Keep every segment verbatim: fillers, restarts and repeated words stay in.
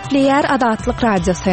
Nükleer Adatlyk Radiosu.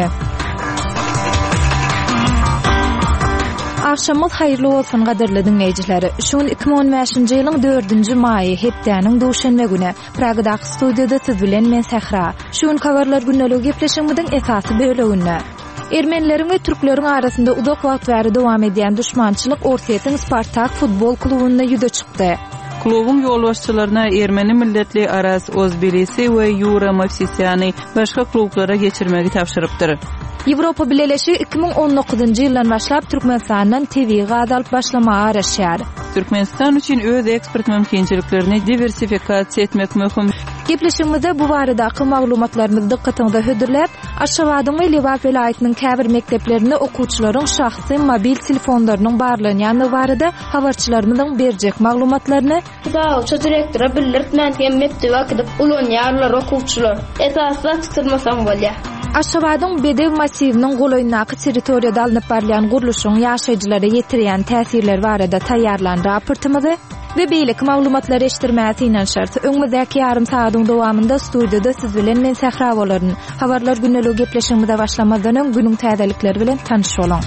Akşamyz haýyrly bolsun gaderli dinleýijileri. Şuň iki bin on beşinji ýylyň dördünji maýy hepdeniň duşanma güni Pragadaky studiýada siz bilen men Sehra. Şuň kawarlar günnälik gepleşigimiň esasy böleginde Ermenilerin ve Türklerin arasında uzak wagt bäri dowam edýän düşmançylyk Orsetň Spartak futbol klubuna ýüze çykdy. Klubun ýolbaşçylaryna Ermeni milletli Aras Ozbelisi we Yura Mavsisyany başga klublara geçirmegi tapşyrypdyr. Ýewropa Birleşigi iki bin on dokuzunji ýyldan başlap Türkmenistandan T V gazalyp başlamagy araşýar. Türkmenistan üçin öz eksport mümkinçiliklerini diversifikasiýa etmek möhüm. Gepleşigimizde bu baradaky maglumatlarymyzy dikkatiňizde hödürläp, Aşgabatyň we Liwat welaýatynyň käbir mekdeplerinde okuwçylaryň şahsy mobil telefonlarynyň barlygyny ýanyny barada habarçylarymyzyň berjek maglumatlaryny Dawça direktora bildirtmän mekdebe gidip ulanýarlar okuwçylar. Esasy açykdyrmasam bolýar. Aşgabatyň Bedew masiwiniň golaýnaky territoriýada alınıp barlayan guruluşyň ýaşaýjylara ýetirýän täsirleri barada taýýarlan raportymyzy we beýleki maglumatlary eşitdirmäsi inen şart. Öňümüzdäki ýarym saatyň dowamında studiýada siz bilen men Sehra bolaryn. Habarlar günnelik gepleşigimizde başlamadan öň günüň täzelikleri bilen tanyş bolan.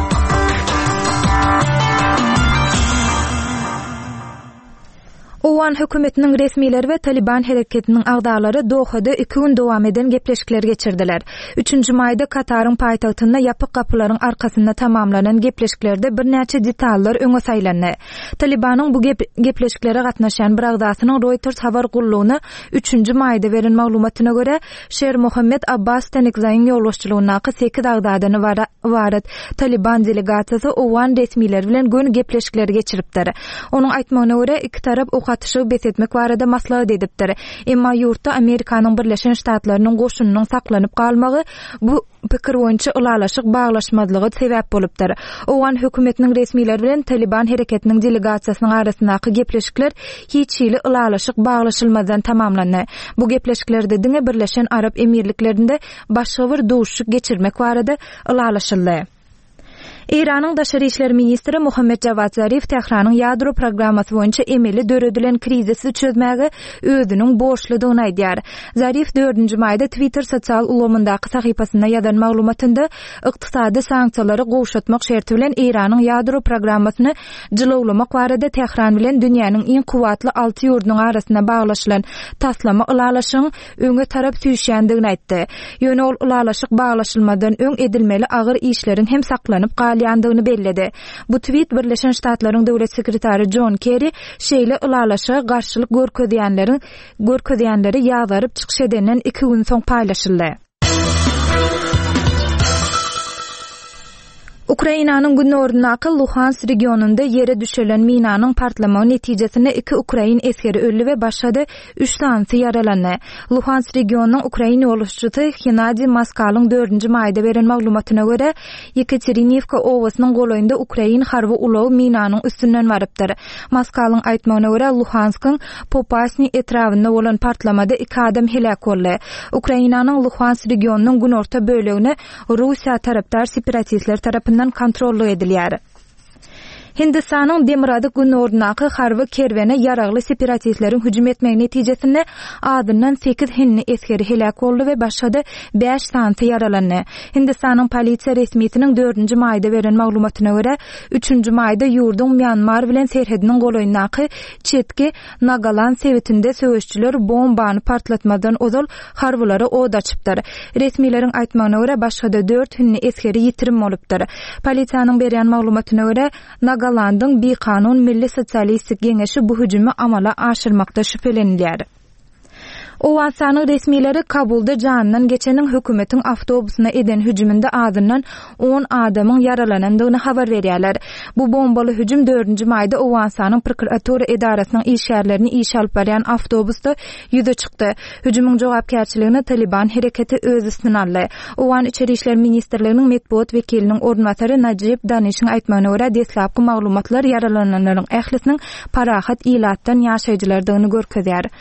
Owan hökümetiniň resmileri we Taliban hereketiniň agdalary Dohada iki gün dowam eden gepleşikler geçirdiler. üçünji maýda Kataryň paýtagtynda ýapyk gapylaryň arkasynda tamamlanan gepleşiklerde bir näçe detallar öňe saýlandy. Talibanyň bu gep gepleşiklere gatnaşan bir agdasynyň Reuters habar gullugyna üçünji maýda beren maglumatyna görä, Şer Mohammed Abbas Tanekzaýyň ýolbaşçylygyna sekiz agdadyny warat Taliban delegasiýasy Owan resmileri bilen gün gepleşikleri geçiripdir. Onuň aýtmagyna görä iki tarap atyşy besetmek barada maslahat edipdir. Emma ýurtda Amerikanyň Birleşen Ştatlarynyň goşunynyň saklanyp galmagy bu pikir boýunça ulalaşyk baglaşmazlygy sebäp bolupdyr. Owan hökümetiniň resmileri bilen Taliban hereketiniň delegasiýasynyň arasyndaky gepleşikler hiç ýyly ulalaşyk baglaşylmadan tamamlandy. Bu gepleşiklerde diňe Birleşen Arap Emirliklerinde başga bir duşuk geçirmek barada ulalaşyldy. Iranyň Daşary işler ministri Muhammed Javad Zarif Tehranyň ýadro programmasy boýunça emeli döredilen krizisi çözmäge özüniň borçludygyny aýdýar. Zarif dördünji maýda Twitter sosial ulamyndaky sahypasynda ýazan maglumatynda ykdysady sanksiýalary gowşatmak şerti bilen Iranyň ýadro programmasyny jylawlamak barada Tehran bilen dünýäniň iň kuwatly alty ýurdunyň arasyna baglaşylan taslama ulalaşyň öňe tarap süýşändigini aýtdy. Ýöne ol ulalaşyk baglaşylmadan öň edilmeli agyr işleriň hem saklanyp ýandygyny belledi. Bu tweet Birleşen Ştatlaryň döwlet sekretary John Kerry şeýle ulalaşa garşylyk görkezýänleriň görkezýänleri ýazaryp çykyş edenden iki gün soň paýlaşyldy. Ukrainanyň günnordunaky Luhansk regionunda ýere düşelen minanyň partlamagy netijesinde iki Ukrain eskeri öldü we başga da üç tanysy yaralandy. Luhansk regionunyň Ukraina ýoluşçysy Gennady Maskalyň dördünji maýda beren maglumatyna görä, Yekaterinivka owasynyň golaýynda Ukrain harby ulaw minanyň üstünden barypdyr. Maskalyň aýtmagyna görä, Luhanskiň Popasny etrawynda bolan partlamada iki adam helak boldy. Ukrainanyň Luhansk regionunyň günorta bölegini Russiýa tarapdar separatistler tarapyndan kontrollu edilýär. Hindistanyň Demirady günnordunaky harby kerwene ýaragly separatistleriň hüjüm etmegi netijesinde adından sekiz hinni eskeri helak boldy we başga da beş tansy yaralandy. Hindistanyň polisiýa resmiýetiniň dördünji maýda beren maglumatyna görä, üçünji maýda ýurdun Myanmar bilen serhediniň golaýyndaky çetki Nagaland sewitinde söwüşçüler bombany partlatmadan ozal harbylary od açypdyr. Resmiýetiň aýtmagyna görä başga da dört hinni eskeri ýitirim bolupdyr. Polisiýanyň beren maglumatyna görä Nagalandyň bir kanun Milli Sosialistik Geňeşi bu hüjümi amala aşyrmakda şüphelenýär. Owan sany resmiýetleri Kabulda janynyň geçeniň hökümetiň awtobusuna eden hüjüminde adından on adamyň yaralanandygyny habar berýärler. Bu bombaly hüjüm dördünji maýda Owan sanyň prokuratura edarasynyň işgärlerini iş alyp barýan awtobusda ýüze çykdy. Hüjümüň jogapkärçiligini Taliban hereketi öz üstüne aldy. Owan içeri işler ministrliginiň medpuat wekiliniň ornatary Najib Danish'in aýtmagyna görä, deslapky maglumatlar yaralananlaryň ählisiniň parahat ilatdan ýaşaýjylardygyny görkezýär.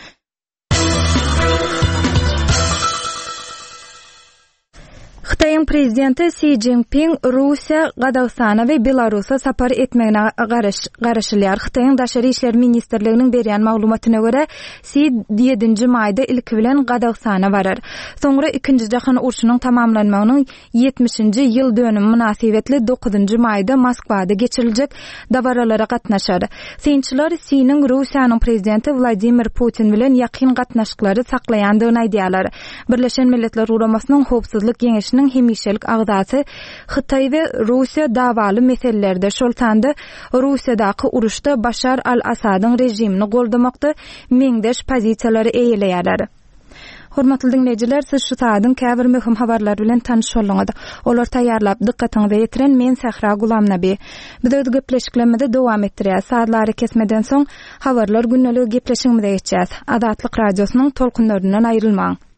Xitayın prezidenti Xi Jinping Rusiya, Qazaqstana ve Belarusa sapar etmegine garaşylýar. Xitayın Daşary işler ministrliginiň berýän maglumatyna görä, Xi ýedinji maýda ilki bilen Qazaqstana barar. Soňra ikinji jahan urşunyň tamamlanmagynyň ýetmişinji ýyl dönümi münasibetli dokuzunji maýda Moskwada geçiriljek dabaralara gatnaşar. Synçylar Xi'niň Rusiýanyň prezidenti Vladimir Putin bilen ýakyn gatnaşyklary saklaýandygyny aýdýarlar. Birleşen Milletler Guramasynyň howpsuzlyk Geňeşiniň hemişelik agdaty Xitay we Rusiýa dawaly meselelerde şoltanda Rusiýadaky uruşda Başar al-Asadyň rejimini goldamakda meňdeş pozisiýalary eýeleýärler. Hormatly dinleyijiler, siz şu saýdyň käbir möhüm habarlar bilen tanyş bolňyz. Olar taýýarlap dikkatiňizi ýetiren men Sahra Gulamnaby. Biz öňe gepleşiklemede dowam etdirýäs. Saýtlary kesmeden soň habarlar günnelik gepleşigimizde geçýäs. Adatlyk radiosynyň tolkunlaryndan aýrylmaň.